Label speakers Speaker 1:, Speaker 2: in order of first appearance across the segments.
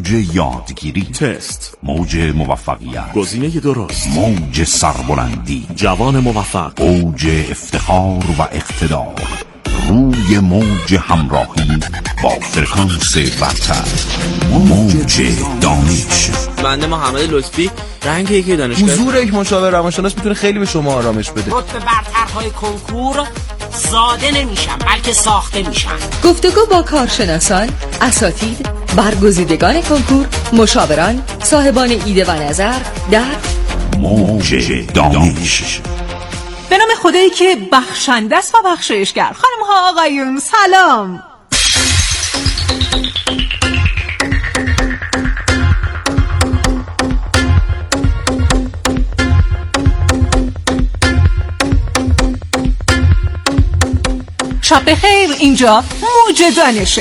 Speaker 1: موج یادگیری،
Speaker 2: تست،
Speaker 1: موج موفقیت،
Speaker 2: گزینه درست،
Speaker 1: موج سربلندی،
Speaker 2: جوان موفق،
Speaker 1: اوج افتخار و اقتدار، روی موج همراهی با فرکانس برتر، موج دانش.
Speaker 3: بنده محمد لطفی، رنگ یکی دانشگاه.
Speaker 4: حضور یک مشاور روانشناس میتونه خیلی به شما آرامش بده.
Speaker 5: رتبه برترهای کنکور زاده نمیشن بلکه ساخته میشن.
Speaker 6: گفتگو با کارشناسان، اساتید، برگزیدگان کنکور، مشاوران، صاحبان ایده و نظر در
Speaker 1: موج دانش.
Speaker 7: به نام خدایی که بخشنده است و بخشایشگر. خانم ها آقایون سلام. شب بخیر، اینجا موج دانشه.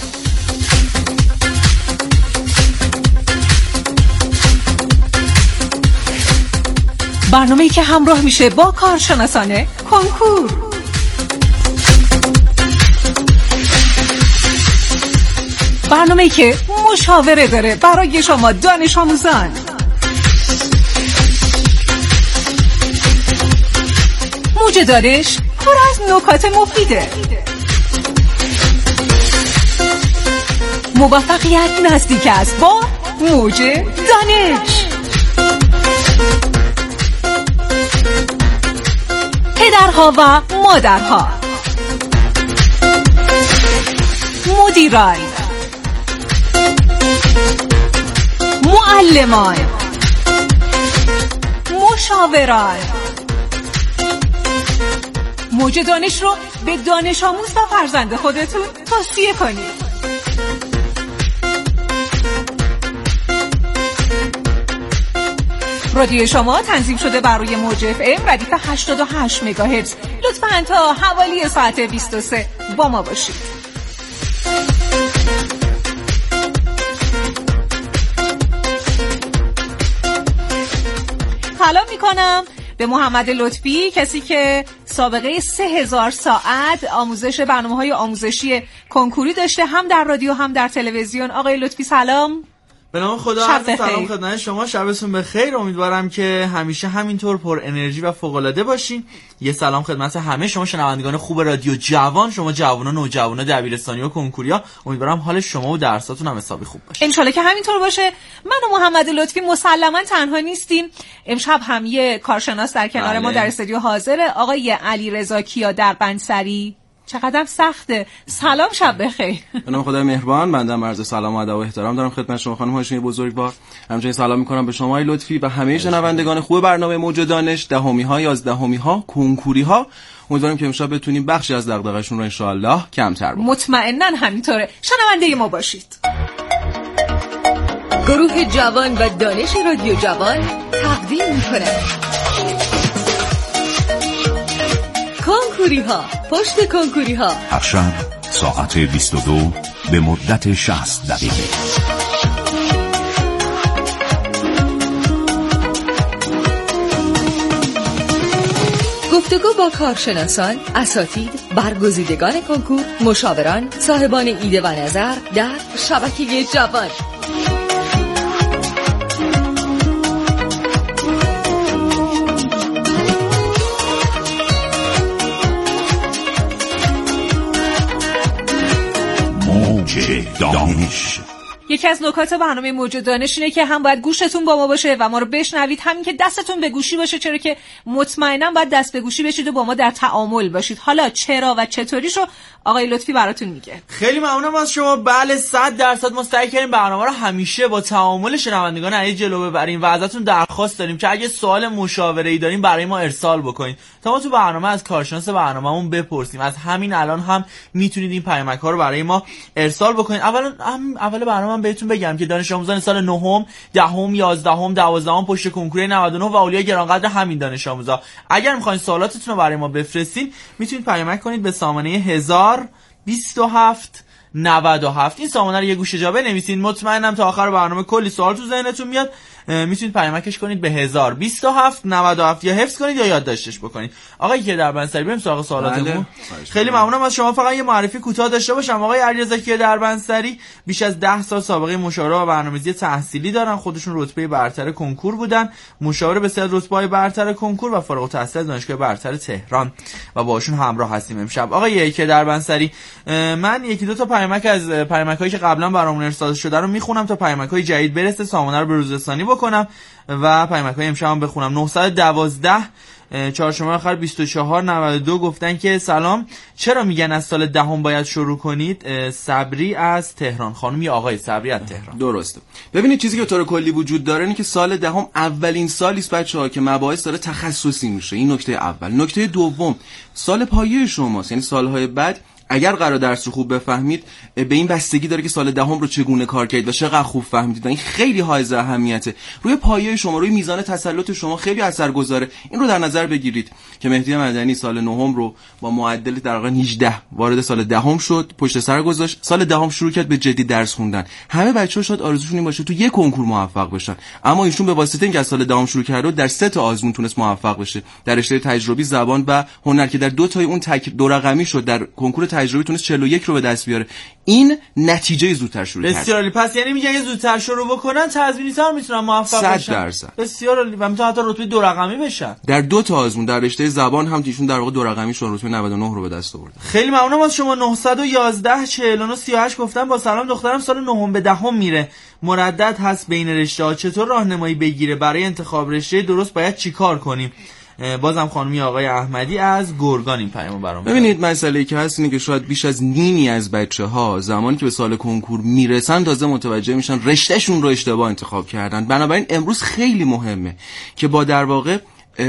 Speaker 7: برنامه‌ای که همراه میشه با کارشناسان کنکور. برنامه‌ای که مشاوره داره برای شما دانش آموزان. موج دانش پر از نکات مفیده. موفقیت نزدیک است با موج دانش. پدرها و مادرها، مدیران، معلمان، مشاوران، موج دانش رو به دانش آموز و فرزند خودتون توصیه کنید. رادیو شما تنظیم شده بر روی موج FM ردیف 88 مگاهرتز. لطفاً تا حوالی ساعت 23 با ما باشید. سلام میکنم به محمد لطفی، کسی که سابقه 3000 ساعت آموزش برنامه‌های آموزشی کنکوری داشته، هم در رادیو هم در تلویزیون. آقای لطفی سلام.
Speaker 3: به نام خدا، سلام خدمت شما، شبتون بخیر. امیدوارم که همیشه همینطور پر انرژی و فوق العاده باشین. یه سلام خدمت همه شما شنوندگان خوب رادیو جوان، شما جوانان و نوجوانا دبیرستانی و کنکوریا. امیدوارم حال شما و درساتون هم حسابی خوب باشه.
Speaker 7: ان شاءالله که همینطور باشه. من و محمد لطفی مسلماً تنها نیستیم. امشب هم یه کارشناس در کنار ما در استودیو حاضره، آقای علیرضا کیا در بندسری. چقدر سخته. سلام، شب بخیر.
Speaker 4: به نام خدای مهربان، بنده عرض سلام و ادب و احترام دارم خدمت شما خانم هاشمی بزرگوار. همچنین سلام میکنم به شما لطفی و همه شنوندگان خوب برنامه موج دانش، دهمی ها، یازدهمی ها، کنکوری ها. امیدوارم که امشب بتونیم بخشی از دغدغه‌شون رو ان شاء الله کمتر بکنیم.
Speaker 7: مطمئناً همینطوره. شنونده ما باشید.
Speaker 6: گروه جوان و دانش رادیو جوان تقدیم میکنه کنکوری ها، پشت کنکوری ها،
Speaker 1: هر شب ساعت 22 به مدت 60 دقیقه.
Speaker 6: گفتگو با کارشناسان، اساتید، برگزیدگان کنکور، مشاوران، صاحبان ایده و نظر در شبکه جوان.
Speaker 1: موج دانش.
Speaker 7: یکی از نکات برنامه موج دانش اینه که هم باید گوشتون با ما باشه و ما رو بشنوید، همین که دستتون به گوشی باشه، چرا که مطمئنا باید دست به گوشی بشید و با ما در تعامل باشید. حالا چرا و چطوریشو آقای لطفی براتون میگه.
Speaker 3: خیلی ممنونم از شما. بله، 100% مستعد کردیم برنامه رو همیشه با تعامل شنوندگان عزیز جلو ببریم و ازتون درخواست داریم که اگه سوال مشاوره‌ای دارین برای ما ارسال بکنید تا ما تو برنامه از کارشناس برنامه‌مون بپرسیم. از همین الان هم میتونید این پیامک‌ها رو برای ما ارسال بکنید. اول برنامه بهتون بگم که دانش آموزان سال 9ام، 10ام، 11ام، 12ام پشت کنکور 99 و اولیای گرانقدر همین دانش آموزا، اگر می‌خواید سوالاتتون رو برای ما بفرستین میتونید پیامک کنید به سامانه 1027 97. این سامانه رو یه گوشه جا بنویسین. مطمئنم تا آخر برنامه کلی سوال تو ذهنتون میاد. میتونید پیامکش کنید به 1027 97 یا حفظ کنید یا یادداشتش بکنید. آقای کیهدربنسری بریم سراغ سوالاتمون. خیلی ممنونم از شما. فقط یه معرفی کوتاه داشته باشم. آقای علیرضا کیهدربنسری بیش از 10 سال سابقه مشاوره و برنامه‌ریزی تحصیلی دارن. خودشون رتبه برتر کنکور بودن، مشاور بسیار رتبه‌های برتر کنکور و فارغ التحصیل دانشگاه برتر تهران و باهاشون همراه هستیم امشب. آقای کیهدربنسری، من یکی دو تا پیامک از پیامک‌هایی که قبلا برامون ارسال شده رو میخونم تا پیامک‌های جدید برسه، سامانه رو به روز رسانی بکنم و پیامک‌های امشب هم بخونم. 912 چهارشنبه آخر 2492 گفتن که سلام، چرا میگن از سال دهم باید شروع کنید؟ صبری از تهران. خانم یا آقای صبری از تهران.
Speaker 4: درسته. ببینید چیزی که به طور کلی وجود داره اینه که سال دهم اولین سالی است بچه‌ها که مباحث داره تخصصی میشه. این نکته اول. نکته دوم، سال پایه شماست، یعنی سالهای بعد اگر قرار درس رو خوب بفهمید به این بستگی داره که سال دهم رو چگونه کار کردید و چقدر خوب فهمیدید. این خیلی حائز اهمیته. روی پایه شما، روی میزان تسلط شما خیلی اثرگذاره. این رو در نظر بگیرید که مهدی مدنی سال نهم رو با معدل در واقع 18 وارد سال دهم شد، پشت سر گذاشت، سال دهم شروع کرد به جدی درس خوندن. همه بچه‌ها شاید آرزوشون این باشه تو یک کنکور موفق بشن، اما ایشون به واسطه اینکه از سال دهم شروع کرد در 3 تا آزمون تونست موفق بشه، در رشته تجربی، زبان و هنر که در 2 تای اون دو رقمی شد، در کنکور تجربی تونست 41 رو به دست بیاره. این نتیجه زودتر شروع کرد.
Speaker 3: بسیار عالی. پس یعنی میگن زودتر شروع بکنن تضمین‌تر میتونن موفق بشن.
Speaker 4: 100%.
Speaker 3: بسیار عالی. و میتونن حتی رتبه 2 رقمی بشن.
Speaker 4: در 2 تا آزمون در رشته زبان هم ایشون در واقع 2 رقمی شون رتبه 99 رو به دست آورد.
Speaker 3: خیلی ممنونم از شما. 911 49 38 گفتن با سلام، دخترم سال نهم به دهم میره، مردد هست بین رشته‌ها، چطور راهنمایی بگیره؟ برای انتخاب رشته درست باید چیکار کنیم؟ بازم خانمی آقای احمدی از گرگان این پیامو برام.
Speaker 4: ببینید مسئله‌ای که هست اینه که شاید بیش از نیمی از بچه‌ها زمانی که به سال کنکور میرسن تازه متوجه میشن رشتهشون رو اشتباه انتخاب کردن. بنابراین امروز خیلی مهمه که با در واقع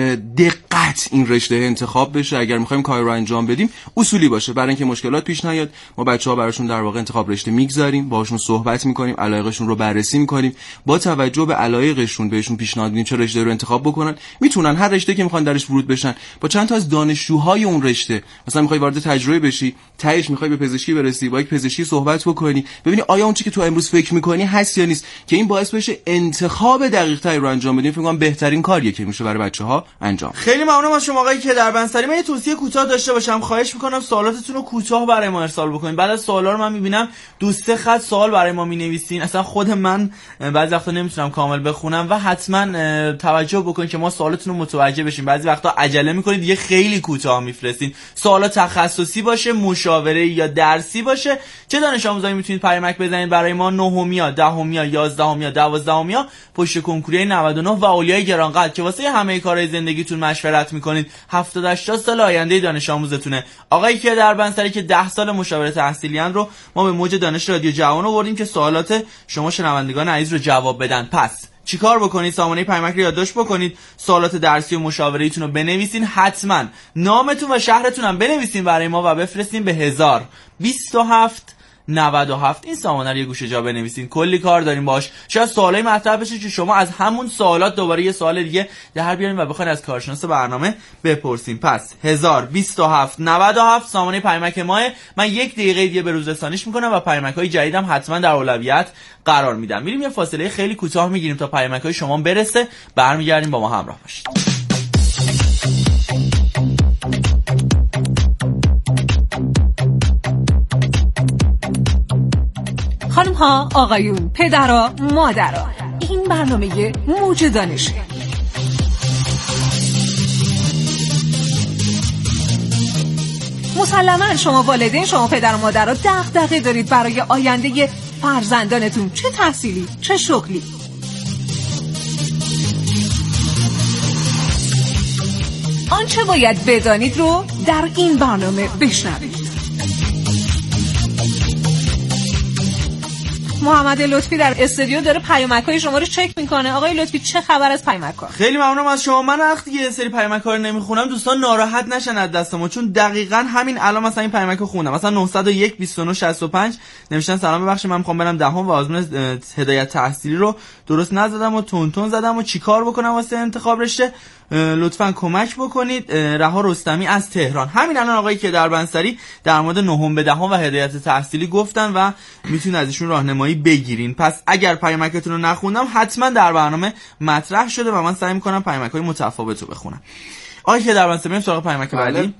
Speaker 4: دقت این رشته انتخاب بشه. اگر می‌خوایم کاری رو انجام بدیم اصولی باشه، برای اینکه مشکلات پیش نیاد. ما بچه‌ها براشون در واقع انتخاب رشته میگذاریم، باهاشون صحبت می‌کنیم، علایقشون رو بررسی می‌کنیم، با توجه به علایقشون بهشون پیشنهاد میدیم چه رشته رو انتخاب بکنن. میتونن هر رشته که می‌خوان درش ورود بشن با چند تا از دانشجوهای اون رشته، مثلا می‌خوای وارد تجربه بشی، تهش می‌خوای به پزشکی برسی، با یک پزشکی صحبت بکنی، ببینی آیا اون چیزی که تو امروز فکر می‌کنی هست یا نیست، که این باعث بشه انتخاب دقیق‌تری رو انجام بدیم. فکر کنم بهترین کاریه که میشه برای بچه‌ها انجام.
Speaker 3: خیلی ممنونم از شما آقای کیهدربنسری. من یه توصیه کوتاه داشته باشم، خواهش میکنم سوالاتتون رو کوتاه برای ما ارسال بکنید. بعد از سوالا رو من میبینم 2-3 خط سوال برای ما مینویسین، اصلا خود من بعضی وقتا نمیتونم کامل بخونم و حتما توجه بکنید که ما سوالاتتون رو متوجه بشیم. بعضی وقتا عجله میکنید دیگه خیلی کوتاه میفرستین. سوالات تخصصی باشه، مشاوره یا درسی باشه، چه دانش آموزایی میتونید پیامک بزنید برای ما 9میا، 10میا، 11میا، 12میا، پشت کنکوری 99 و اولیای گرانقدر که واسه همه کارهای زندگیتون مشورت میکنید. 70-80 سال آینده دانش آموزتونه. آقای کیهدربنسری که 10 سال مشاوره تحصیلیان رو ما به موج دانش رادیو جوان آوردیم که سوالات شما شنوندگان عزیز رو جواب بدن. پس چیکار بکنید؟ سامانه پیامک رو یادداشت بکنید، سوالات درسی و مشاوره‌ایتون رو بنویسین، حتما نامتون و شهرتون هم بنویسین برای ما و بفرستین به 1027 97. این سامانه رو یه گوشه جا بنویسین، کلی کار داریم باش. شاید سوالای مطرح بشه که شما از همون سوالات دوباره یه سوال دیگه در بیارین و بخواید از کارشناس برنامه بپرسین. پس 1027 97 سامانه پیامک ماه. من 1 دقیقه دیگه به روز رسانیش میکنم و پیامک‌های جدیدم حتما در اولویت قرار میدم. میریم یه فاصله خیلی کوتاه میگیریم تا پیامک‌های شما برسه، برمیگردیم با ما همراه باشید.
Speaker 7: خانم ها، آقایون، پدرها، مادرها، این برنامه موج دانشه. مسلما شما والدین، شما پدر و مادرها دغدغه دارید برای آینده فرزندانتون، چه تحصیلی، چه شغلی. آنچه باید بدانید رو در این برنامه بشنوید. محمد لطفی در استودیو داره پیامک‌های شما رو چک میکنه. آقای لطفی چه خبر از پیامک‌ها؟
Speaker 3: خیلی ممنونم از شما. من وقتی یه سری پیامک‌ها رو نمیخونم دوستان ناراحت نشن از دست ما، چون دقیقاً همین الان مثلا این پیامک رو خوندم. مثلا 901 29 65 نوشتن سلام ببخشید من میخوام برم دهم و آزمون هدایت تحصیلی رو درست نزدم و تون زدم و چیکار بکنم واسه انتخاب رشته. لطفاً کمک بکنید. رها رستمی از تهران. همین الان آقای کیهدربنصری در مورد نهم به دهم و هدایت تحصیلی گفتن و میتونید ازشون راهنمایی بگیرین. پس اگر پیامکتون رو نخوندم حتما در برنامه مطرح شده و من سعی میکنم پیامک‌های متفاوت رو بخونم. آقای کیهدربنصری بریم سراغ پیامک بعدی.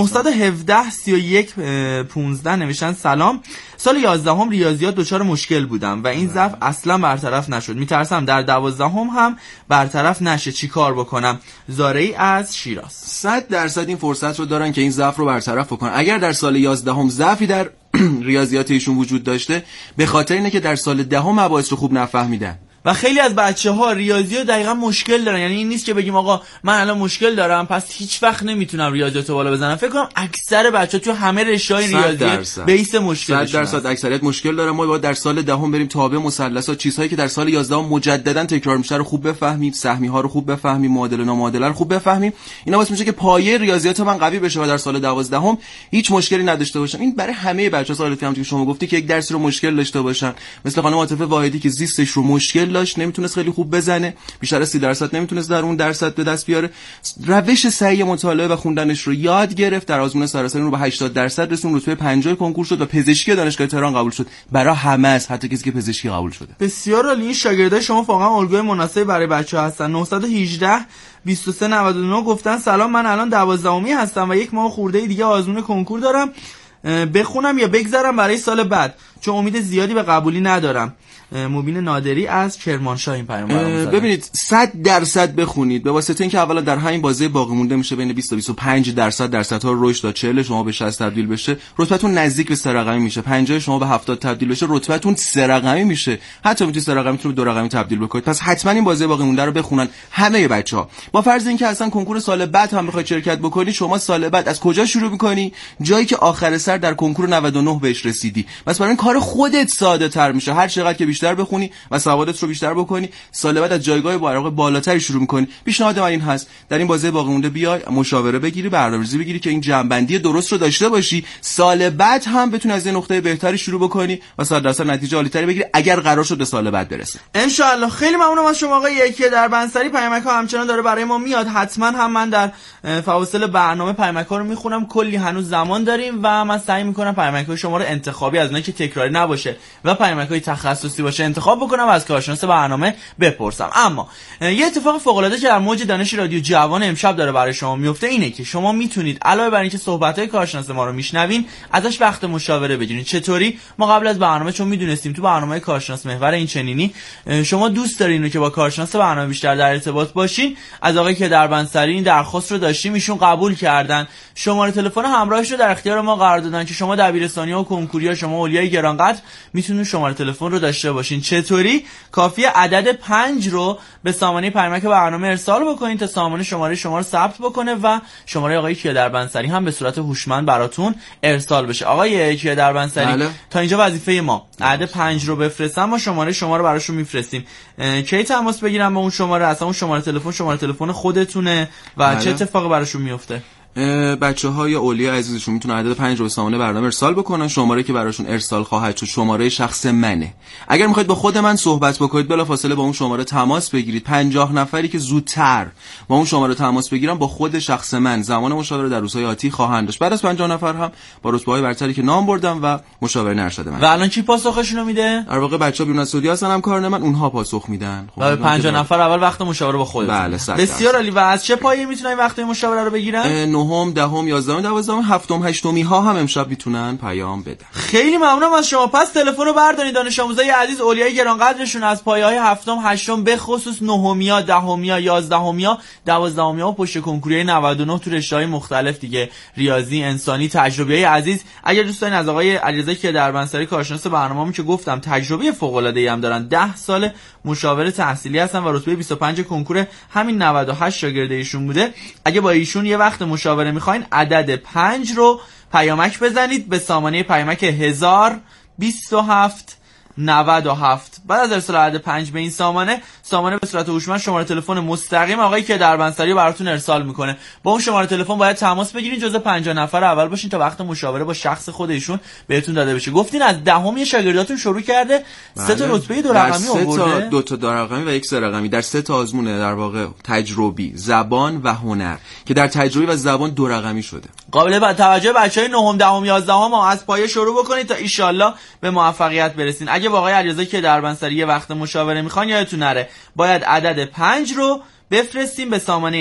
Speaker 3: 917 31 15 نوشتن سلام، سال 11 ریاضیات دچار مشکل بودم و این ضعف اصلا برطرف نشد. میترسم در 12 هم برطرف نشه، چی کار بکنم؟ زارعی از شیراز.
Speaker 4: 100% این فرصت رو دارن که این ضعف رو برطرف بکنن. اگر در سال 11 ضعفی در ریاضیات ایشون وجود داشته، به خاطر اینه که در سال 10 مباحث رو خوب نفهمیدن.
Speaker 3: و خیلی از بچه‌ها ریاضیات دقیقاً مشکل دارن. یعنی این نیست که بگیم آقا من الان مشکل دارم پس هیچ وقت نمیتونم ریاضیات بالا بزنم. فکر کنم اکثر بچه‌ها تو همه رشته‌های ریاضیات بیس مشکلشون
Speaker 4: 100% اکثریت مشکل داره. ما باید در سال 10 بریم تابع مثلثات، چیزهایی که در سال 11 مجددا تکرار میشه رو خوب بفهمیم، سهمی‌ها رو خوب بفهمیم، معادل و نامعادله رو خوب بفهمیم. اینا واسه میشه که پایه ریاضیات من قوی بشه و در سال 12 هیچ مشکلی نداشته باشم. این برای همه بچه‌ها سال دیگه که شما گفتی که یک درسی رو مشکل داشته باشن، مثل خانم عاطفه واحدی که زیستش رو مشکل داشت، نمیتونست خیلی خوب بزنه، بیشتر از 30% نمیتونست در اون درصد به دست بیاره. روش صحیح مطالعه و خوندنش رو یاد گرفت، در آزمون سراسری رو به 80% رسون، رتبه 50 کنکور شد و پزشکی دانشگاه تهران قبول شد. برای همه است، حتی کسی که پزشکی قبول شده.
Speaker 3: بسیار عالی. این شاگردای شما واقعا الگوی مناسبی برای بچه‌ها هستن. 918 2399 گفتن سلام، من الان 12می هستم و یک ماه خورده دیگه آزمون کنکور دارم، بخونم یا بگذرم برای سال بعد چون امید زیادی به قبولی ندارم. مبین نادری از کرمانشاه این پیام برام زدن.
Speaker 4: ببینید 100% بخونید، به واسطه اینکه اولا در همین بازه باقی مونده میشه بین 20 تا 25% درصدها رشد تا 40 شما به 60 تبدیل بشه، رتبتون نزدیک به 3 رقمی میشه. 50 شما به 70 تبدیل بشه، رتبتون 3 رقمی میشه. حتی میتونید 3 رقمیتون رو 2 رقمی تبدیل بکنید. پس حتما این بازه باقی مونده رو بخونن همه بچه‌ها. با فرض اینکه اصلا کنکور سال بعد هم بخواید شرکت بکنی، شما سال بعد از کجا شروع می‌کنی؟ جایی که آخر سر در کنکور 99 بهش رسیدی. بس برای این کار خودت ساده تر میشه. هر چقدر که بیشتر بخونی و سوادت رو بیشتر بکنی، سال بعد از جایگاه بالاتری شروع می‌کنی. پیشنهاد من این هست در این بازه باقی مونده بیای مشاوره بگیری، برنامه‌ریزی بگیری که این جنبندی درست رو داشته باشی، سال بعد هم بتونی از این نقطه بهتری شروع بکنی و 100% نتیجه عالی‌تری بگیری اگر قرار شد به سال بعد برسه.
Speaker 3: ان شاء الله. خیلی ممنونم از شما آقای کیهدربنصری. پیامک‌ها همچنان داره برای ما میاد. حتما هم من در فواصل برنامه پیامک‌ها رو میخونم. کلی هنوز زمان داریم و من سعی می‌کنم پیامک‌های شما رو انتخابی از اونایی که تکراری نباشه و پیامک‌های تخصصی باشه انتخاب بکنم و از کارشناس برنامه بپرسم. اما یه اتفاق فوق‌العاده که در موج دانش رادیو جوان امشب داره برای شما میفته اینه که شما میتونید علاوه بر اینکه صحبت‌های کارشناس ما رو میشنوین ازش وقت مشاوره بگیرید. چطوری؟ ما قبل از برنامه چون میدونستیم تو برنامه کارشناس محور این چنینی شما دوست دارین که با کارشناس برنامه بیشتر در ارتباط باشین، از آقای کیهدربنصری این درخواست رو داشتیم، ایشون قبول کردن. شماره تلفن همراهش رو در اختیار ما قرار دادن که شما دبیرستانی‌ها و کنکوریا، شما اولیای گرانقدر میتونید شماره تلفن رو داشته باشین. چطوری؟ کافیه عدد 5 رو به سامانه پیامک برنامه ارسال بکنید تا سامانه شماره شما رو ثبت بکنه و شماره آقای کیهدربنصری هم به صورت هوشمند براتون ارسال بشه. آقای کیهدربنصری تا اینجا وظیفه ما عدد 5 رو بفرستم، ما شماره شما رو براشون میفرستیم. کی تماس بگیرم با اون شماره؟ اصلا اون شماره تلفن خودتونه و چه اتفاقی براشون میفته؟
Speaker 4: بچه‌های اولیای عزیزشون میتونن عدد 5 رو به سامانه برنامه ارسال بکنن. شماره که براشون ارسال خواهد شد شماره شخص منه. اگر میخواید با خود من صحبت بکنید بلافاصله با اون شماره تماس بگیرید. 50 نفری که زودتر با اون شماره تماس بگیرن با خود شخص من زمان مشاوره در روزهای آتی خواهند داشت. بعد از 50 نفر هم با رتبه‌های برتری که نام بردم و مشاوره ارشد من.
Speaker 3: و الان کی پاسخشون رو میده؟
Speaker 4: در واقع بچه‌ها بیرون از سعودی هستن، هم کارن من، اونها پاسخ میدن.
Speaker 3: و 50 نفر اول وقت مشاوره با خودتون.
Speaker 4: بله.
Speaker 3: بسیار عالی. و از چه پایه‌ای میتونن وقت مشاوره رو بگیرن؟
Speaker 4: 9ام، 10ام، 11ام، 12ام، 7ام، 8می ها هم امشب میتونن پیام بدن.
Speaker 3: خیلی ممنونم از شما. پس تلفن رو بردارید دانش آموزای عزیز اولیای گرانقدرشون از پایه‌های 7ام، 8ام به خصوص 9امیا، 10امیا، 11امیا، 12امیا و پشت کنکوری 99 تو رشته‌های مختلف دیگه، ریاضی، انسانی، تجربیای عزیز. اگر دوست دارین از آقای علیرضا کیهدربنصری کارشناس برنامه‌مون که گفتم تجربه فوق‌العاده‌ای هم دارن، 10 سال مشاور تحصیلی هستن و رتبه 25 کنکور همین 98 شاگرد ایشون بوده. اگه با ایشون یه وقت مشاوره می‌خواین عدد 5 رو پیامک بزنید به سامانه پیامک 1027 97. بعد از ارسال عدد 5 به این سامانه به صورت هوشمند شماره تلفن مستقیم آقای که در بنسری براتون ارسال میکنه. با اون شماره تلفن باید تماس بگیرین، جزء 50 نفر اول باشین تا وقت مشاوره با شخص خود ایشون بهتون داده بشه. گفتین از دهم شاگرداتون شروع کرده، 3 تا رتبه 2 رقمی آورده،
Speaker 4: 2 تا 2 رقمی و 1 3 رقمی در 3 تا آزمون در واقع تجربی، زبان و هنر که در تجربی و زبان 2 رقمی شده.
Speaker 3: قابل توجه بچهای 9ام 10ام 11ام از پایه شروع بکنید تا ان شاءالله به موفقیت برسین. اگه با آقای علیرضا که در بنسری یه وقت مشاوره میخوان یادتون نره باید عدد 5 رو بفرستیم به سامانه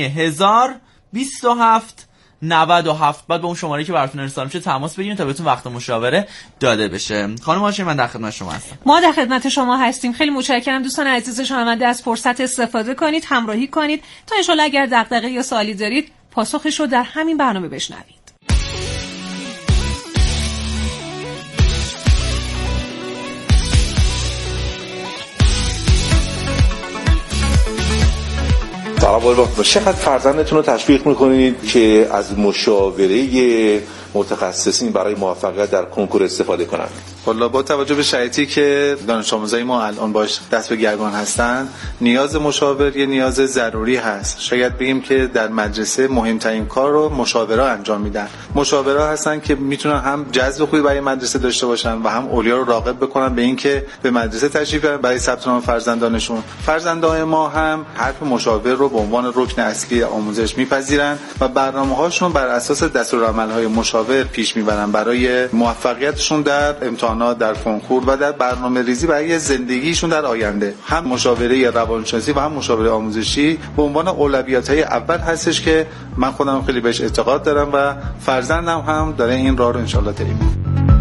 Speaker 3: 1027 97. بعد با اون شماره که براتون ارسال میشه تماس بگیرید تا بهتون وقت مشاوره داده بشه. خانم هاشمی من در خدمت شما هستم.
Speaker 7: ما در خدمت شما هستیم. خیلی متشکرم دوستان عزیز شنونده، از فرصت استفاده کنید، همراهی کنید تا ان شاءالله اگر دغدغه یا سوالی دارید پاسخش رو در همین برنامه بشنوید.
Speaker 8: چقدر فرزندتون رو تشویق میکنید که از مشاوره متخصصین برای موفقیت در کنکور استفاده کنند؟
Speaker 9: والا با توجه به شرایطی که دانش آموزای ما الان باش دست به گریبان هستن، نیاز مشاور یه نیاز ضروری هست. شاید بگیم که در مدرسه مهمترین کار رو مشاورا انجام میدن. مشاورا هستن که میتونن هم جذب خوبی برای مدرسه داشته باشن و هم اولیا رو راغب بکنن به اینکه به مدرسه تشریف بیارن برای ثبت نام فرزندانشون. فرزندان ما هم حرف مشاور رو به عنوان رکن اصلی آموزش میپذیرن و برنامه‌هاشون بر اساس دستورالعمل‌های مشاور پیش میبرن برای موفقیتشون در امتحانات، در کنکور و در برنامه‌ریزی برای زندگیشون در آینده. هم مشاوره روانشناسی و هم مشاوره آموزشی به عنوان اولویت‌های اول هستش که من خودم خیلی بهش اعتقاد دارم و فرزندم هم داره این راه رو ان شاءالله طی می‌کنه.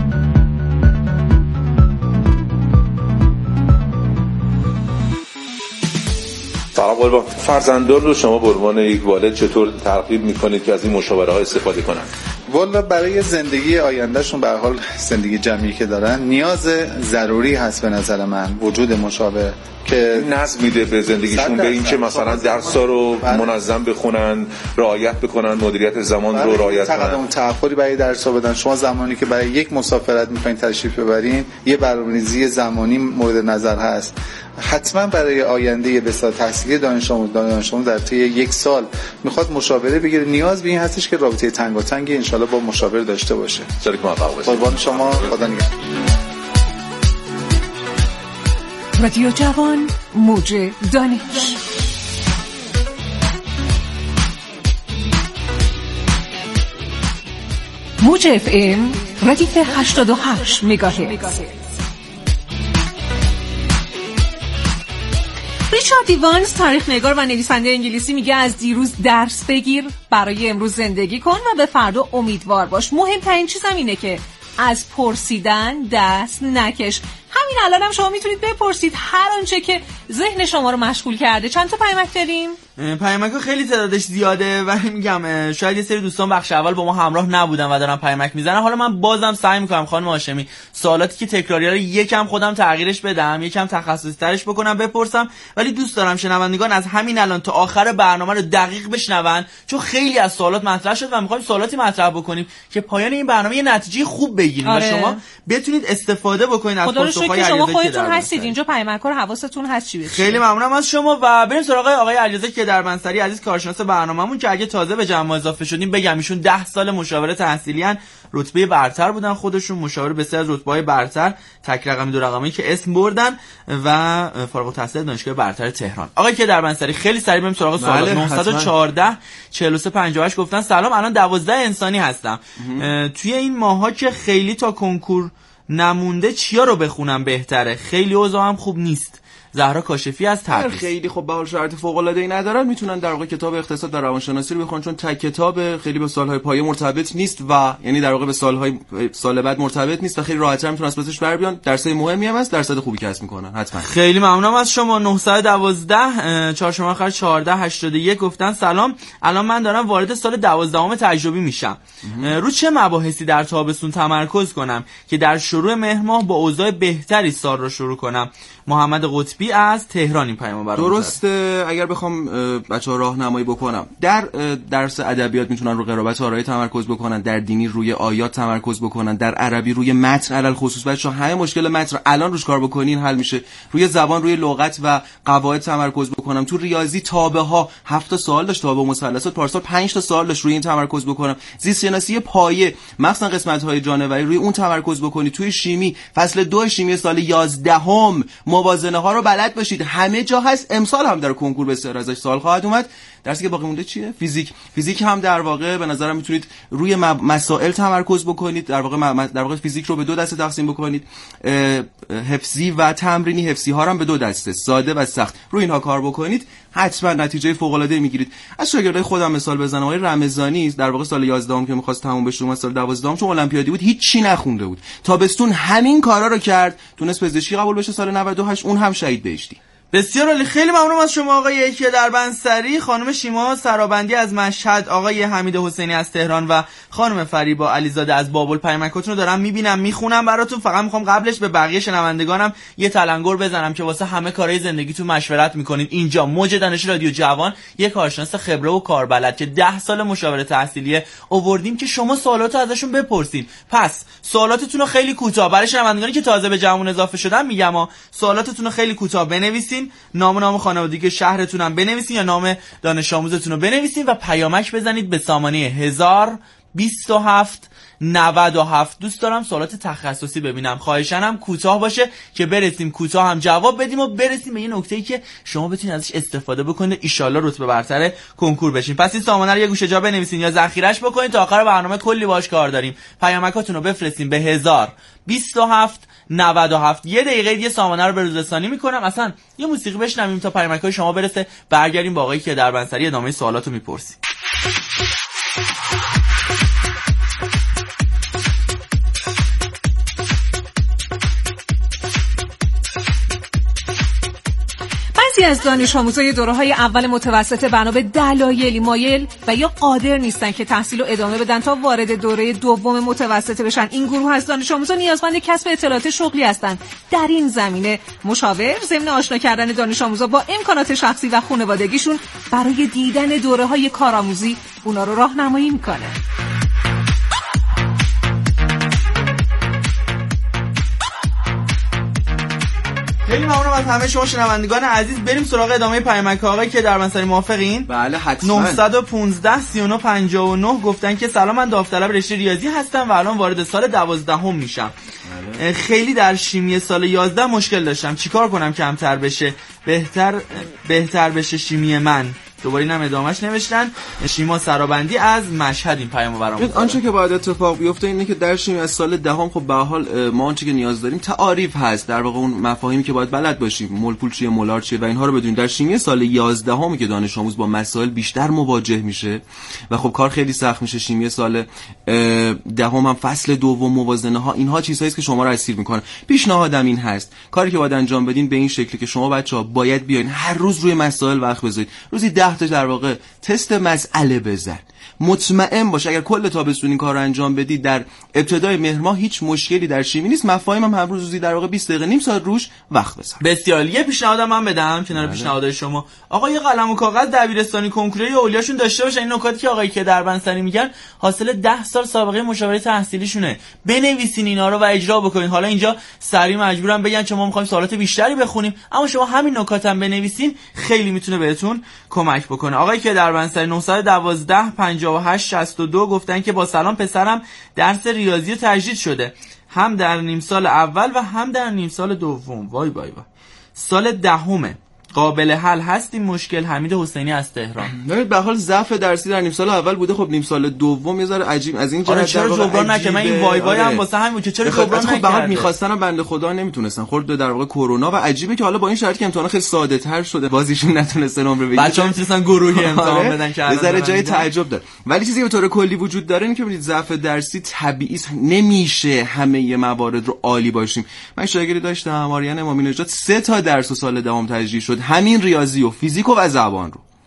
Speaker 8: سلام قربان. فرزندان رو شما به عنوان یک والد چطور ترغیب می‌کنید که از این مشاوره‌ها استفاده کنن؟
Speaker 9: والا برای زندگی آیندهشون به هر حال زندگی جمعی که دارن نیاز ضروری هست به نظر من وجود مشاور که
Speaker 8: نظم میده به زندگیشون، به اینکه مثلا درس‌ها رو منظم بخونن، رعایت بکنن، مدیریت زمان رو رعایت کنن،
Speaker 9: تقدم تأخری برای درس‌ها بدن. شما زمانی که برای یک مسافرت می‌خواید تشریف ببرین یه برنامه‌ریزی زمانی مورد نظر هست. حتما برای آینده بسیار تحصیلی دانش آموز در طی یک سال میخواد مشاوره بگیره، نیاز به این هستش که رابطه تنگاتنگی ان شاءالله با مشاور داشته باشه. قربان شما، خدا نگهدار.
Speaker 7: رادیو جوان، موج دانش. موج FM ردیف 88 مگاهرتز. ریچارد ایوانز تاریخ نگار و نویسنده انگلیسی میگه از دیروز درس بگیر، برای امروز زندگی کن و به فردا امیدوار باش. مهمترین چیزم اینه که از پرسیدن دست نکش. همین الان هم شما میتونید بپرسید هر آنچه که ذهن شما رو مشغول کرده. چند تا پیامک داریم؟
Speaker 3: پیامک خیلی تعدادش زیاده و میگم شاید یه سری دوستان بخش اول با ما همراه نبودن و دارن پیامک میزنن. حالا من بازم سعی میکنم خانم هاشمی سوالاتی که تکراریه رو یکم خودم تغییرش بدم، یکم تخصصی ترش بکنم بپرسم، ولی دوست دارم شنوندگان از همین الان تا آخر برنامه رو دقیق بشنون، چون خیلی از سوالات مطرح شد و میخوایم سوالاتی مطرح بکنیم که پایان این برنامه یه نتیجه خوب بگیریم و شما بتونید استفاده بکنید از پاسخ‌های
Speaker 7: شما خودتون هستید اینجا، پیامک رو حواستون هست چی بشه.
Speaker 3: خیلی ممنونم از شما و بریم سراغ آقای علیرضا که در بنسری عزیز، کارشناس برنامه‌مون که اگه تازه به جمع اضافه شدیم بگم ایشون 10 سال مشاوره تحصیلی ان، رتبه برتر بودن خودشون، مشاور به سه از رتبه‌های برتر، تک رقمی دو رقمی که اسم بردن و فارغ التحصیل دانشگاه برتر تهران. آقای که در بنسری خیلی سریع بریم سراغ سوالات. 914 43 58 گفتن سلام، الان 12 انسانی هستم. توی این ماها که خیلی تا کنکور نمونده چیا رو بخونم بهتره؟ خیلی اوضاعم خوب نیست. زهرا کاشفی از تبریز.
Speaker 4: خیلی خب به حال شرط فوق العاده ای ندارن، میتونن در واقع کتاب اقتصاد و روانشناسی رو بخونن، چون تک کتاب خیلی به سالهای پایه مرتبط نیست و یعنی در واقع به سال بعد مرتبط نیست و خیلی راحت‌تر میتونن از پسش بر بیان. درسای مهمی هم هست، درصد خوبی کسب میکنن حتما.
Speaker 3: خیلی ممنونم از شما. 912 چهارشنبه آخر 1481 گفتن سلام، الان من دارم وارد سال 12ام تجربی میشم. رو چه مباحثی در تابستون تمرکز کنم که در شروع مهر ماه با اوضاع بهتری سال رو شروع کنم؟ محمد قطبی از تهران این پیامو برام
Speaker 4: درسته. اگر بخوام بچه‌ها راهنمایی بکنم، در درس ادبیات میتونن رو قرائت آرایی تمرکز بکنن، در دینی روی آیات تمرکز بکنن، در عربی روی متن علل خصوص. بچه‌ها همه مشکل متن رو الان روش کار بکنین حل میشه. روی زبان روی لغت و قواعد تمرکز بکنم. تو ریاضی تابع ها 7 تا سوال داشت، تابع مثلثات پارسال 5 تا سوال داشت، روی این تمرکز بکنم. زیست شناسی پایه مثلا قسمت های جانوری روی اون تمرکز بکنید. توی شیمی فصل 2 شیمی سال 11 موازنه ها رو بلد باشید، همه جا هست. امسال هم در کنکور بسیار ازش سوال خواهد اومد. درسی که باقی مونده چیه؟ فیزیک هم در واقع به نظرم میتونید روی مسائل تمرکز بکنید. در واقع فیزیک رو به 2 دسته تقسیم بکنید، حفظی و تمرینی. حفظی ها رو هم به 2 دسته، ساده و سخت. روی اینها کار بکنید حتما نتیجه فوق العاده میگیرید. از شاگردای خودم مثال بزنم، آقای رمضانی در واقع سال 11 که می‌خواست تموم بشه، اومد سال 12 چون المپیادی بود هیچ چی نخونده بود، تابستون همین کارا رو کرد، تونست پزشکی قبول بشه سال 98، اون هم شهید بهشتی.
Speaker 3: بسیار عالی. خیلی ممنونم از شما آقای یکی دربندسری، خانم شیما سرابندی از مشهد، آقای حمید حسینی از تهران و خانم فریبا علیزاده از بابل. پیامکاتون رو دارم میبینم میخونم براتون. فقط میخوام قبلش به بقیه شنوندگانم یه تلنگر بزنم که واسه همه کارهای زندگیتون مشورت میکنید. اینجا موج دانش رادیو جوان یک کارشناس خبره و کاربلد که 10 سال مشاوره تحصیلی آوردیم که شما سوالاتو ازشون بپرسین. پس سوالاتتون رو خیلی کوتاه برای شنوندگانی که تازه به جمعون اضافه شدن میگم، سوالاتتون رو خیلی کوتاه بنویسین، نام خانوادگی شهرتون هم بنویسین یا نام دانش آموزتون رو بنویسین و پیامک بزنید به سامانه 1027 97. دوست دارم سوالات تخصصی ببینم، خواهشاً کوتاه باشه که برسیم کوتاه هم جواب بدیم و برسیم به یه نکته‌ای که شما بتونید ازش استفاده بکنید، ان شاءالله رتبه برتر کنکور بشین. پس این سامانه رو یه گوشه جا بنویسین یا ذخیره‌اش بکنید تا آخر برنامه کلی باهاش کار داریم. پیامکاتون رو بفرستین به 1027 97. یه دقیقه دیگه سامانه رو بروزرسانی میکنم، اصلا یه موسیقی بشنویم تا پیامک‌های شما برسه، برگردیم با آقایی که دربندسری ادامه سوالاتو میپرسیم.
Speaker 7: بعضی از دانش آموزای دوره‌های اول متوسطه بنا به دلایلی مایل و یا قادر نیستن که تحصیل رو ادامه بدن تا وارد دوره دوم متوسطه بشن. این گروه از دانش آموزان نیازمند کسب اطلاعات شغلی هستند. در این زمینه مشاور ضمن آشنا کردن دانش آموزا با امکانات شخصی و خانوادگیشون برای دیدن دوره‌های کارآموزی اونا رو راهنمایی میکنه.
Speaker 3: خیلی ممنونم از همه شما شنوندگان عزیز. بریم سراغ ادامه پیامک آقای که دربندسری موافقین؟
Speaker 4: بله حتما.
Speaker 3: 915 39 59 گفتن که سلام، من داوطلب رشته ریاضی هستم و الان وارد سال 12 میشم. بله. خیلی در شیمی سال 11 مشکل داشتم، چیکار کنم کمتر بشه؟ بهتر بشه شیمی من. دوباره اینم ادامهش نوشتن. شیما سرابندی از مشهد این پیامو برام.
Speaker 4: آنچه که باید اتفاق بیفته اینه که در شیمی از سال دهم خب به هر حال ما آنچه که نیاز داریم تعاریف هست، در واقع اون مفاهیمی که باید بلد باشیم، مولکول چیه، مولار چیه و اینها رو بدونیم. در شیمی سال 11 که دانش آموز با مسائل بیشتر مواجه میشه و خب کار خیلی سخت میشه. شیمی سال دهم هم فصل دوم، موازنه ها، اینها چیزهایی که شما رو اسیر میکنه. پیشنهادم این هست کاری که باید انجام بدین به این شکلی که شما بچه‌ها باید بیاین هر روز روی مسائل وقت بذارید. روزی 10 تا در واقع تست مسئله بزن. مطمئن باش اگر کل تابستون این کار رو انجام بدی در ابتدای مهر ماه هیچ مشکلی در شیمی نیست. مفاهیم هم هر روزی در واقع 20 دقیقه نیم ساعت روش وقت بذار.
Speaker 3: بسیار. یه پیشنهادم من بدم کنار پیشنهادهای شما. آقا یه قلم و کاغذ دبیرستانی کنکوری اولیاشون داشته باشن. این نکاتی که آقایی که دربندسری میگن حاصل 10 سال سابقه مشاوره تحصیلیشونه. بنویسین اینا رو و اجرا بکنین. حالا اینجا سری مجبورم بگن چون ما می‌خوایم سوالات بیشتری بخونیم، اما شما همین نکاتم بنویسین خیلی میتونه بهتون کمک بکنه. آقایی که دربندسری 912 58 62 گفتن که با سلام، پسرم درس ریاضی تجدید شده، هم در نیم سال اول و هم در نیم سال دوم. وای وای وای. سال دهمه. قابل حل هست این مشکل؟ حمید حسینی از تهران.
Speaker 4: ببینید به حال ضعف درسی در نیم سال اول بوده، خب نیم سال دوم یه ذره عجیب از این جهت
Speaker 3: چرا جبران نکنه؟ من این وای وای هم واسه همین که چرا جبران نکنه.
Speaker 4: خب به حال می‌خواستن بنده خدا نمیتونستن، خورد در واقع کرونا و عجیبه که حالا با این شرایط که امتحان خیلی ساده‌تر شده بازیشون نتونستن نمره بگیرن.
Speaker 3: بچه‌ها میتونستن گروهی امتحان بدن که
Speaker 4: یه ذره جای تعجب داره. ولی چیزی به طور کلی وجود داره اینه که ببینید ضعف درسی طبیعی است، نمیشه همه موارد رو عالی باشیم. من شاگردی داشتم آریان امامی نژاد 3 تا درس سال دهم تجدید شد، همین ریاضی و فیزیک و زبان رو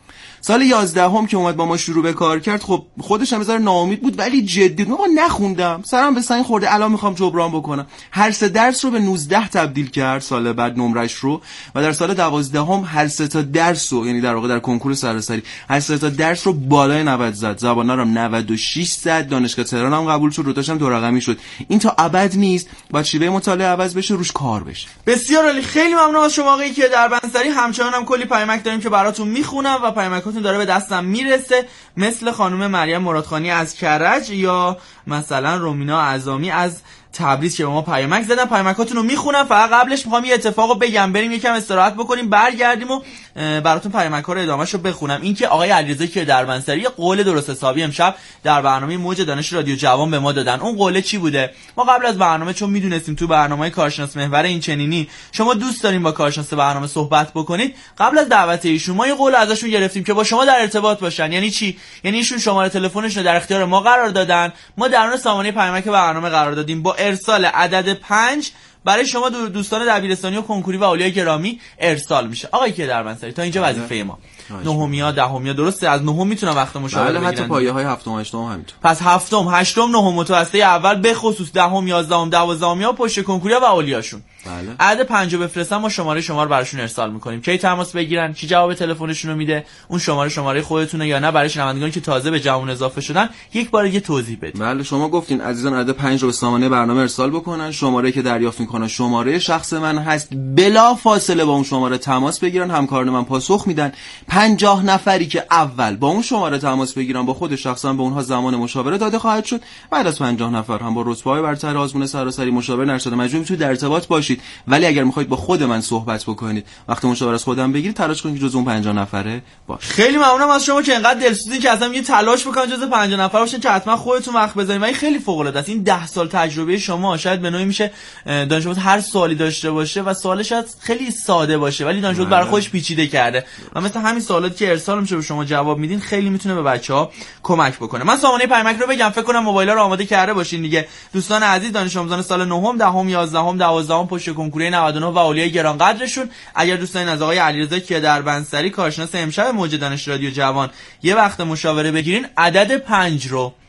Speaker 4: سال 11 که اومد با ما شروع به کار کرد، خب خودش هم یه ذره ناامید بود ولی جدی بود. نخوندم، سرم به سنگ خورده، الان میخوام جبران بکنم. هر 3 درس رو به 19 تبدیل کرد سال بعد نمرش رو، و در سال 12 هر 3 تا درس رو، یعنی در واقع در کنکور سراسری هر 3 تا درس رو بالای 90 زد. زبانا رو 96 زد، دانشگاه تهران هم قبول شد، رتبه‌اش هم 2 رقمی شد. این تا ابد نیست، باید شیوه مطالعه عوض بشه، روش کار بشه.
Speaker 3: بسیار عالی، خیلی ممنونم از شما آقای که در بنسری. همچنان هم کلی پیامک داریم که براتون میخونم و پیامکاتون داره به دستم میرسه، مثل خانم مریم مرادخانی از کرج یا مثلا رومینا اعظامی از تبریز که به ما پیامک زدن. پیامکاتون رو میخونم. فقط قبلش میخوام یه اتفاقو بگم، بریم یکم استراحت بکنیم، برگردیم و براتون پیامک‌ها رو ادامهشو بخونم. این که آقای علیرضا که در بنسری یه قول درست حسابی امشب در برنامه موج دانش رادیو جوان به ما دادن. اون قوله چی بوده؟ ما قبل از برنامه چون میدونستیم تو برنامه‌های کارشناس محور این چنینی شما دوست دارین با کارشناس برنامه صحبت بکنید، قبل از دعوت ایشون ما یه قول ازشون گرفتیم که با شما در ارتباط باشن. یعنی چی؟ یعنی ایشون شماره تلفنشون رو در اختیار ما قرار دادن، ما درون سامانه پیامک برنامه قرار دادیم، با ارسال عدد 5 برای شما دوستان دبیرستانی و کنکوری و اولیای گرامی ارسال میشه. آقای که در بنسری تا اینجا وظیفه ما. نهمیا دهمیا درسته، از نهم میتونن وقت مشاوره بگیرن.
Speaker 4: حتی پایه‌های هفتم هشتم همینطور.
Speaker 3: پس هفتم، هشتم، نهم متوسطه اول به خصوص دهم، 11ام، 12میا پشت کنکوریا و اولیاشون.
Speaker 4: بله.
Speaker 3: عدد 5 بفرستن، ما شماره رو براشون ارسال میکنیم. کی تماس بگیرن، کی جواب تلفنشون رو میده، اون شماره خودتونه یا نه، برای شنوندگانی که تازه به جوان اضافه شدن یک بار دیگه توضیح بدید.
Speaker 4: بله شما گفتین عزیزان عدد 5 رو به سامانه برنامه ارسال بکنن، شماره که دریافت میکنن شماره شخص من هست، بلا فاصله با اون شماره تماس بگیرن، همکاران من پاسخ میدن. 50 نفری که اول با اون شماره تماس بگیرن با خود شخصا به اونها زمان مشاوره داده خواهد شد. بعد از 50 نفر هم با رتبه‌های برتر آزمون سراسری مشاور نرشده مجبور میتونید در ارتباط باشید. ولی اگر میخواید با خود من صحبت بکنید، وقتی مشاوره از خودم بگیرید، تلاش کنید که جز اون 50 نفره باشه.
Speaker 3: خیلی ممنونم از شما که انقدر دلسوزین که اصلا میگید تلاش بکنید جز 50 نفر باشین که حتما خودتون وقت بذارید. این خیلی فوق العاده است. این 10 سال تجربه شما شاید به نوعی میشه دانش آموز هر سوالی داشته باشه و سوالش شاید خیلی ساده باشه ولی دانش آموز برای خودش پیچیده کرده و مثل همین سوالاتی که ارسال میشه به شما جواب میدین خیلی میتونه به بچه‌ها کمک بکنه. من سامانه پیامک رو بگم، فکر کنم موبایل‌ها رو آماده کرده باشین دیگه. دوستان عزیز دانش آموزان سال 9م، 10م، 11م، 12م پشت کنکوری 99 و اولیای گرانقدرشون، اگر دوست دارین از آقای علیرضا که در بنسری کارشناس امشب موج دانش رادیو جوان یه وقت مشاوره بگیرین، عدد 5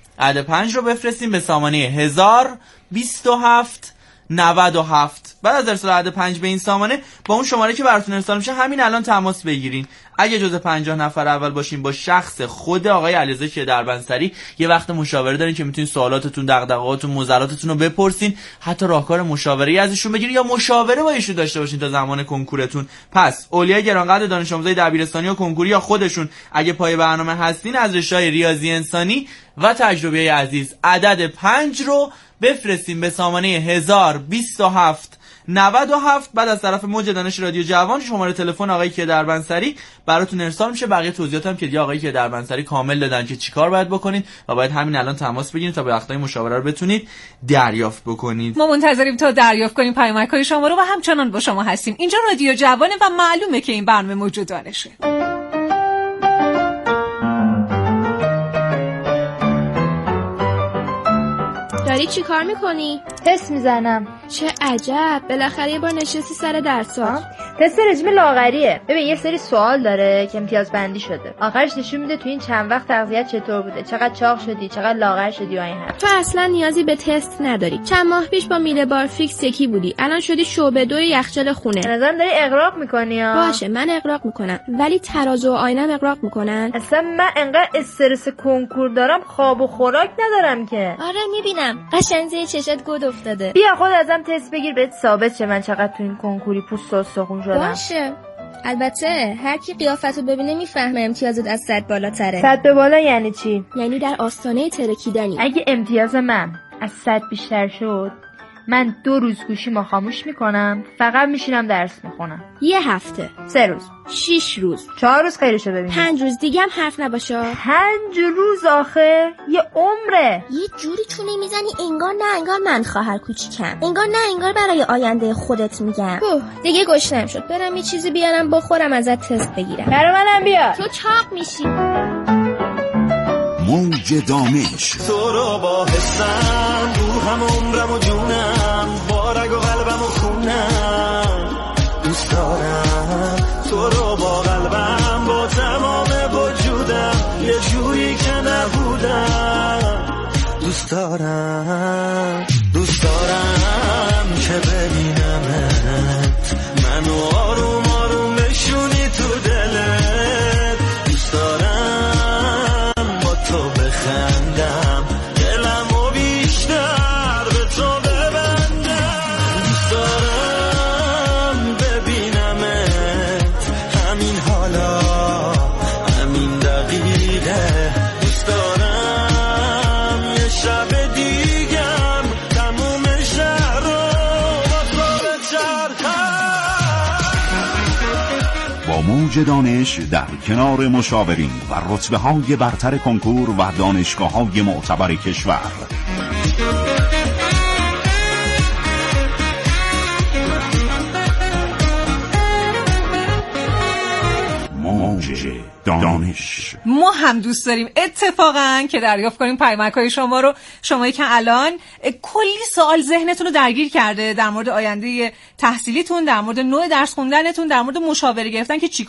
Speaker 3: رو بفرستین به سامانه 1027 97. بعد از ارسال عدد 5 به این سامانه با اون شماره که براتون ارسال میشه همین الان تماس بگیرین. اگه جز 50 نفر اول باشین با شخص خود آقای علیرضا که در بنسری یه وقت مشاوره دارین که میتونین سوالاتتون، دغدغه‌هاتون، معضلاتتون رو بپرسین، حتی راهکار مشاوره‌ای ازشون بگیرین یا مشاوره با ایشون داشته باشین تا زمان کنکورتون. پس اولیای گرانقدر دانش آموزای دبیرستانی و کنکوری یا خودشون اگه پای برنامه هستین از رشته‌های ریاضی انسانی و تجربی عزیز، عدد 5 رو بفرستین به سامانه 1027 97. بعد از طرف موج دانش رادیو جوان شماره تلفن آقای که در بنسری براتون ارسال میشه. بقیه توضیحات هم که دیگه آقای که در بنسری کامل دادن که چیکار باید بکنید و باید همین الان تماس بگیرید تا به وقتای مشاوره رو بتونید دریافت بکنید.
Speaker 7: ما منتظریم تا دریافت کنیم پیامک‌های شما رو و همچنان با شما هستیم. اینجا رادیو جوانه و معلومه که این برنامه موج دانشه.
Speaker 10: داری چی کار میکنی؟
Speaker 11: تست میزنم.
Speaker 10: چه عجب، بالاخره یه بار نشستی سر درسات.
Speaker 11: تست رژیم لاغریه. ببین یه سری سوال داره که امتیاز بندی شده، آخرش نشون میده تو این چند وقت تغذیت چطور بوده، چقدر چاق شدی، چقدر لاغر شدی و این حرف.
Speaker 10: تو اصلا نیازی به تست نداری. چند ماه پیش با میله بارفیکس یکی بودی، الان شدی شعبه 2 یخچال خونه.
Speaker 11: به نظرم داری اغراق میکنی ها.
Speaker 10: باشه من اغراق میکنم، ولی ترازو و آینم اغراق میکنن.
Speaker 11: اصلا من انقدر استرس کنکور دارم خواب و خوراک ندارم که.
Speaker 10: آره میبینم قشنگ زیر چشات گود افتاده.
Speaker 11: بیا خود ازم تست بگیر بهت ثابت شه من چقدر تو این کنکوری پوست و استخون شدم.
Speaker 10: باشه. البته هر کی قیافتو ببینه میفهمه امتیازت از 100 بالاتره.
Speaker 11: 100 به بالا یعنی چی؟
Speaker 10: یعنی در آستانه ترکیدنی.
Speaker 11: اگه امتیاز من از 100 بیشتر شد من 2 روز گوشیمو خاموش میکنم، فقط میشینم درس میخونم.
Speaker 10: 1 هفته،
Speaker 11: 3 روز،
Speaker 10: 6 روز،
Speaker 11: 4 روز خیرشو ببینیم،
Speaker 10: 5 روز دیگه هم حرف نباشه.
Speaker 11: 5 روز آخه یه عمره.
Speaker 10: یه جوری چونه میزنی انگار نه انگار من خواهر کوچیکم، انگار نه انگار برای آینده خودت میگم. دیگه گشنم شد، برم یه چیزی بیارم بخورم ازت تست بگیرم.
Speaker 11: برای منم بیار.
Speaker 10: تو چاق میشی.
Speaker 1: موج دانش
Speaker 12: تو رو با حسم روحم عمرم و جونم با رگ و قلبم و خونم دوست دارم تو رو با قلبم با تمام وجود دارم که ببینمت منو آروم آروم بشونی تو دلت دوست دارم با تو بخندم دلمو بیشتر به تو ببندم دوست دارم ببینمت همین حالا همین دقیقه دوست دارم یه شب دیگم تموم شهر رو با تو بچرخم.
Speaker 1: با موج دانش در کنار مشاورین و رتبه‌های برتر کنکور و دانشگاه‌های معتبر کشور. موج دانش.
Speaker 7: ما هم دوست داریم اتفاقا که دریافت کنیم پیامک‌های شما رو. شمایی که الان کلی سوال ذهنتون رو درگیر کرده در مورد آینده تحصیلیتون، در مورد نوع درس خوندنتون، در مورد مشاوره گرفتن که چی